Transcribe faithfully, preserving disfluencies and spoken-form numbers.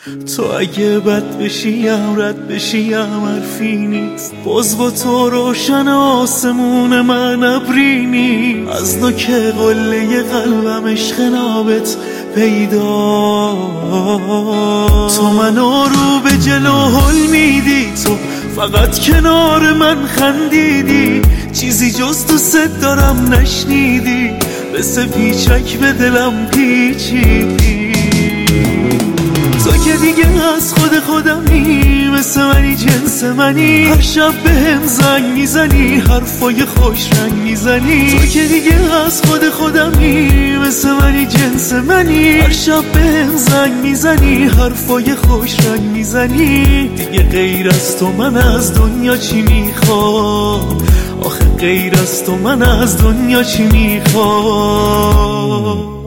تو اگه بد بشیم رد بشیم حرفی نیست، باز با تو روشن آسمون من ابری نیست. از نوک قله قلبم عشق نابت پیدا، تو منو رو به جلو هل میدی، تو فقط کنار من خندیدی، چیزی جز دوست دارم نشنیدی، مثل پیچک به دلم پیچیدی. تو که دیگه از خود خودمی، مثل منی جنس منی، هر شب به هم زنگ میزنی، حرفای خوش رنگ میزنی. تو که دیگه از خود خودمی، مثل منی جنس منی، هر شب به هم زنگ میزنی، حرفای خوش رنگ میزنی. دیگه غیر از تو من از دنیا چی میخوام؟ آخه غیر از تو من از دنیا چی میخوام؟